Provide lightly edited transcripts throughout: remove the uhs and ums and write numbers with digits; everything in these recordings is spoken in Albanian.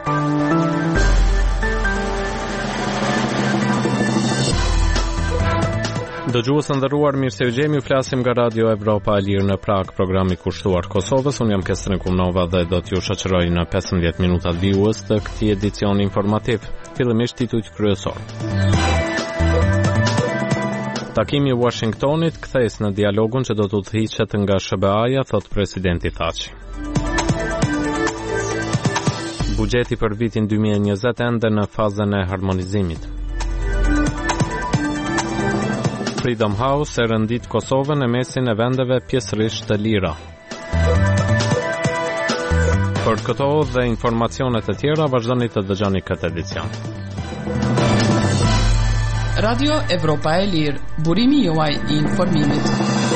Dëgjues nderuar, mirë se u gjemi, flasim nga Radio Evropa e Lirë në Prag, programi kushtuar Kosovës. Unë jam Kestrin Kumnova dhe do t'ju shoqëroj në 15 minutat vijues të këtij edicioni informativ. Fillimisht titujt kryesor. Takimi i Washingtonit kthehet në dialogun që do të udhëhiqet nga SBA-ja, thot presidenti Thaçi. Buxheti për vitin 2020 ende në fazën e harmonizimit. Freedom House e rëndit Kosovën në mesin e vendeve pjesërisht të lira. Për këto dhe informacionet e tjera vazhdoni të dëgjoni këtë edicion. Radio Evropa e Lirë, burimi juaj i informimit.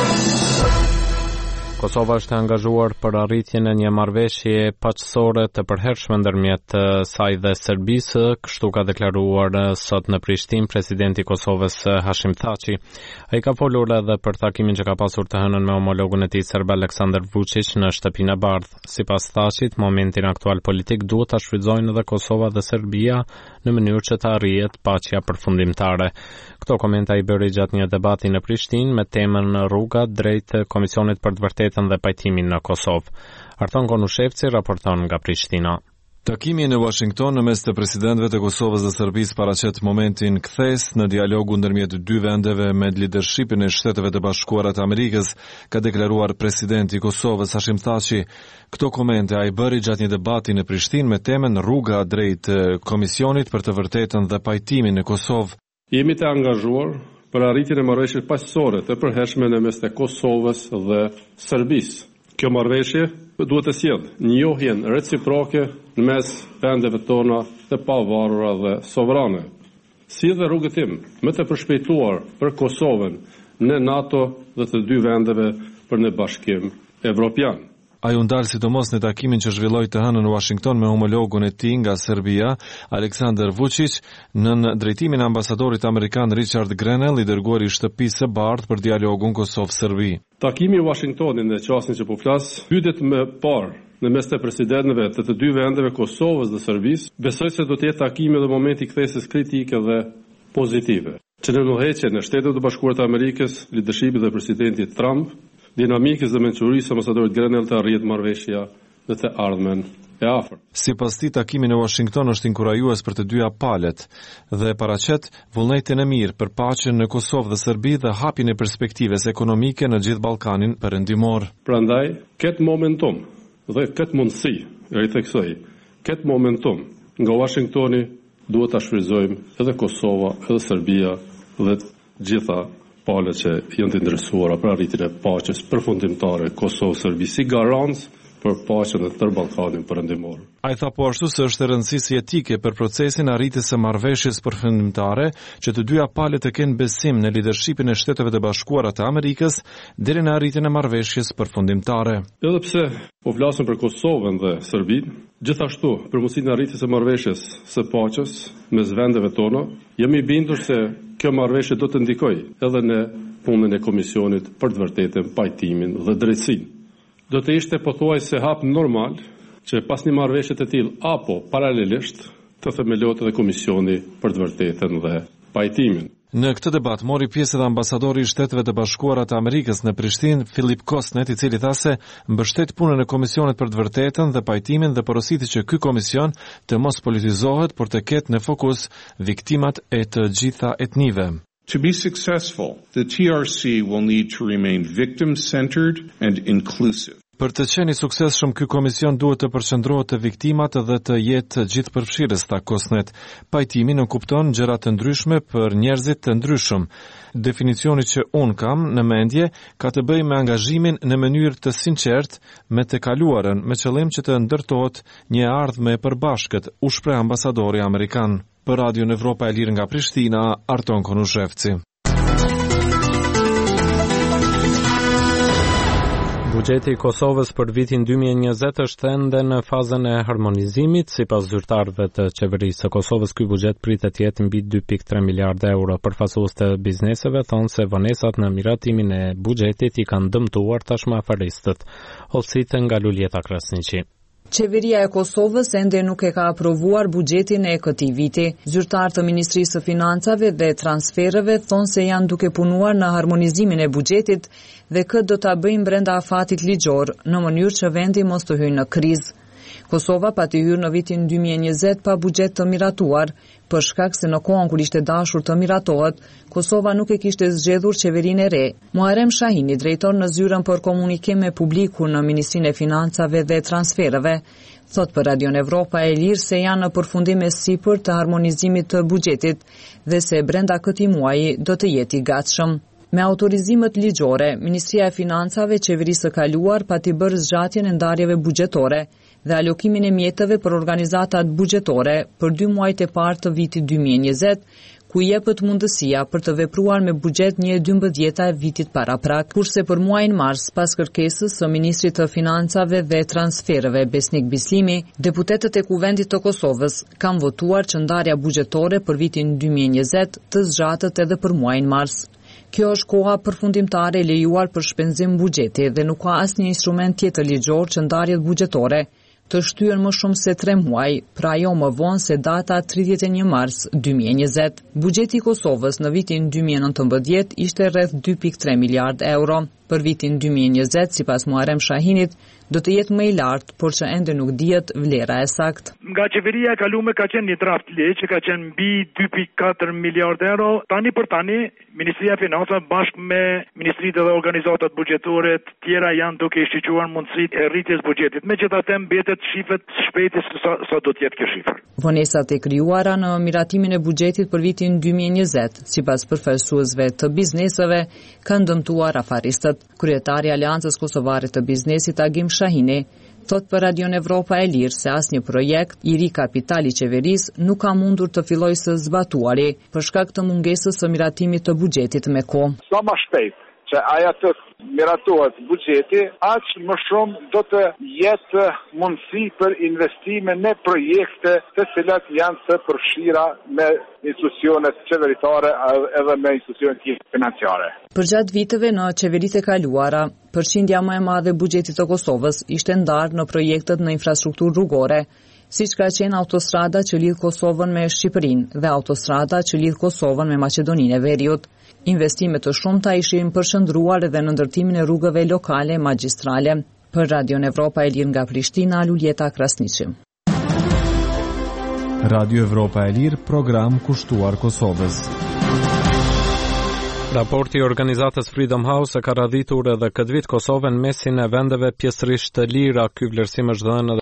Kosova është angazhuar për arritjen e një marrëveshje paqësore të përhershme ndërmjet saj dhe Serbisë, kështu ka deklaruar sot në Prishtinë presidenti i Kosovës Hashim Thaçi. Ai ka folur edhe për takimin që ka pasur të hënën me homologun e tij serb Aleksandar Vučić në shtëpinë e Bardhë. Sipas Thaçit, momentin aktual politik duhet ta shfrytëzojnë edhe Kosova dhe Serbia në mënyrë që të arrihet paqja përfundimtare. Këto komenta i bëri gjatë një debati në Prishtinë me temën rruga drejt Komisionit për të vërtetën dhe pajtimin në Kosovë. Arton Konushevci raporton nga Prishtina. Takimi në Washington në mes të presidentëve të Kosovës dhe Serbisë paraqet momentin kthes në dialogu ndërmjet dy vendeve me lidershipin e Shteteve të Bashkuara të Amerikës, ka deklaruar presidenti i Kosovës Hashim Thaçi. Këto komente ai bëri gjatë një debati në Prishtinë me temën rruga drejt Komisionit për të vërtetën dhe pajtimin në Kosovë. Jemi të angazhuar për arritjen e marrëveshjes paqësore të përhershme në mes të Kosovës dhe Serbisë. Kjo marrëveshje duhet të sjellë njohjen reciproke në mes vendeve tona të pavarura dhe sovrane. Si dhe rrugëtim më të përshpejtuar për Kosovën në NATO dhe të dy vendeve për në Bashkim Evropian. Ai u ndal sidomos në takimin që zhvilloi të hënën në Washington me homologun e tij nga Serbia, Aleksandar Vučić, në drejtimin e ambasadorit amerikan Richard Grenell, i dërguar i shtëpisë së Bardhë për dialogun Kosovë-Serbi. Takimi i Washingtonit në çastin që po flas, hyrjet më parë në mes të presidentëve të dy vendeve Kosovës dhe Serbisë, besoj se do të jetë takimi dhe momenti i kthesës kritike dhe pozitive. Që në udhëheqje në Shtetet e Bashkuara të Amerikës, lidershipi dhe presidenti Trump, dinamikës dhe mençurisë së ambasadorit Grenell të arrihet marrëveshja në të ardhmen e afërt. Sipas tij, takimi në Washington është inkurajues për të dyja palët dhe paraqet vullnetin e mirë për paqen në Kosovë dhe Serbi dhe hapjen e perspektivës ekonomike në gjithë Ballkanin perëndimor. Prandaj, këtë momentum dhe këtë mundësi, ritheksoj, këtë momentum nga Washingtoni duhet ta shfrytëzojmë edhe Kosova, edhe Serbia dhe gjitha palët që janë të interesuara për arritjen e paqes përfundimtare Kosovë-Serbi si garancë për paqen në tërë Ballkanin perëndimor. Ai tha po ashtu se është e rëndësishme etike për procesin e arritjes së marrëveshjes përfundimtare që të dyja palët të kenë besim në lidershipin e Shteteve të Bashkuara të Amerikës deri në arritjen e marrëveshjes përfundimtare. Edhe pse po flasim për Kosovën dhe Serbinë, gjithashtu për mundësinë e arritjes së marrëveshjes së paqes mes vendeve tona, jam i bindur se kjo marrëveshje do të ndikojë edhe në punën e Komisionit për të vërtetën, pajtimin dhe drejtësinë. Do të ishte pothuajse hap normal që pas një marrëveshje të tillë apo paralelisht të themelohet edhe Komisioni për të vërtetën dhe pajtimin. Në këtë debat mori pjesë edhe ambasadori i Shteteve të Bashkuara të Amerikës në Prishtinë, Filip Kosnet, i cili tha se mbështet punën e Komisionit për të vërtetën dhe pajtimin dhe porositi që ky komision të mos politizohet, por të ketë në fokus viktimat e të gjitha etnive. To be successful, the TRC will need to remain victim-centered and inclusive. Për të qenë i suksesshëm, ky komision duhet të përqendrohet te viktimat dhe të jetë gjithëpërfshirës, tha Kosnet. Pajtimi nuk kupton gjëra të ndryshme për njerëzit të ndryshëm. Definicioni që un kam në mendje ka të bëjë me angazhimin në mënyrë të sinqertë me të kaluarën, me qëllim që të ndërtohet një ardhmë e përbashkët, u shpreh ambasadori amerikan. Për Radio Evropa e Lirë nga Prishtina, Arton Konushevci. Buxheti i Kosovës për vitin 2020 është ende në fazën e harmonizimit. Sipas zyrtarëve të qeverisë së Kosovës, ky buxhet pritet të jetë mbi 2.3 miliardë euro. Përfaqësues të bizneseve thonë se vonesat në miratimin e buxhetit i kanë dëmtuar tashmë aferistët. Olsitë nga Luljeta Krasniqi. Qeveria e Kosovës ende nuk e ka aprovuar buxhetin e këtij viti. Zyrtarë të Ministrisë së Financave dhe Transfereve thonë se janë duke punuar në harmonizimin e buxhetit dhe këtë do ta bëjnë brenda afatit ligjor, në mënyrë që vendi mos të hyjë në krizë. Kosova pati hyrë në vitin 2020 pa buxhet të miratuar, për shkak se në kohën kur ishte dashur të miratohet, Kosova nuk e kishte zgjedhur qeverinë e re. Muharrem Shahini, drejtor në zyrën për komunikim me publikun në Ministrinë e Financave dhe Transfereve, thot për Radion Evropa e Lirë se janë në përfundim e sipër të harmonizimit të buxhetit dhe se brenda këtij muaji do të jetë i gatshëm. Me autorizimet ligjore, Ministria e Financave qeverisë së kaluar pati bërë zgjatjen e ndarjeve buxhetore dhe alokimin e mjeteve për organizatat buxhetore për 2 muajt e parë të vitit 2020, ku jepet mundësia për të vepruar me buxhet 1/12 e vitit paraprak, kurse për muajin mars, pas kërkesës së Ministrit të Financave dhe Transfereve Besnik Bislimi, deputetët e Kuvendit të Kosovës kanë votuar që ndarja buxhetore për vitin 2020 të zgjatet edhe për muajin mars. Kjo është koha përfundimtare e lejuar për shpenzim buxheti dhe nuk ka asnjë instrument tjetër ligjor që ndarjet buxhetore të shtyhen më shumë se 3 muaj, pra jo më vonë se data 31 mars 2020. Buxheti i Kosovës në vitin 2019 ishte rreth 2.3 miliard euro. Për vitin 2020, sipas Muharrem Shahinit, do të jetë më i lartë, por që ende nuk dihet vlera e saktë. Nga qeveria e kalume ka qenë një draft ligj që ka qenë mbi 2.4 miliard euro. Tani për tani, Ministria e Financave bashkë me ministritë dhe organizatat buxhetore të tjera janë duke i shqyrtuar mundësitë e rritjes buxhetit. Megjithatë mbetet shifrat shpejt sa do të jetë kjo shifër. Vonesat e krijuara në miratimin e buxhetit për vitin 2020, sipas përfaqësuesve të bizneseve, kanë dëmtuar afaristët. Kryetari i Aleancës Kosovare të Biznesit Agim Shahini thot për Radion Evropa e Lirë se asnjë projekt i ri kapitali i qeverisë nuk ka mundur të fillojë së zbatuari për shkak të mungesës së miratimit të buxhetit me kohë. Sa më shpejt që aja të miratohet buxheti, aq më shumë do të jetë mundësi për investime në projekte të cilat janë të përfshira me institucionet qeveritare edhe me institucionet financiare. Përgjatë viteve në qeveritë e kaluara, përqindja më e madhe e buxhetit të Kosovës ishte ndarë në projektet në infrastrukturë rrugore, siç ka qenë autostrada që lidh Kosovën me Shqipërinë dhe autostrada që lidh Kosovën me Maqedoninë e Veriut. Investime të shumta ishin përshëndruar edhe në ndërtimin e rrugëve lokale magjistrale. Për Radion Evropa e Lirë nga Prishtina, Luljeta Krasniqi. Radio Evropa e Lirë, program kushtuar Kosovës. Raporti i organizatës Freedom House ka radhitur edhe këtë vit Kosovën mesin e vendeve pjesërisht të lira. Ky vlerësim është dhënë